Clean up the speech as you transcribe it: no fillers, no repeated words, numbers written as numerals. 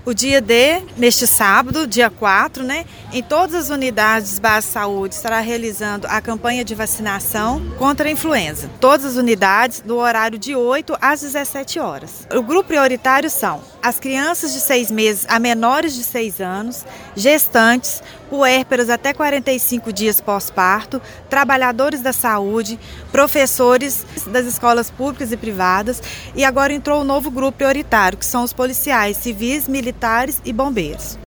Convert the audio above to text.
O dia D, neste sábado, dia 4, em todas as unidades de base de saúde estará realizando a campanha de vacinação contra a influenza. Todas as unidades do horário de 8 às 17 horas. O grupo prioritário são as crianças de 6 meses a menores de 6 anos, gestantes, puérperas até 45 dias pós-parto, trabalhadores da saúde, professores das escolas públicas e privadas, e agora entrou um novo grupo prioritário, que são os policiais civis, militares e bombeiros.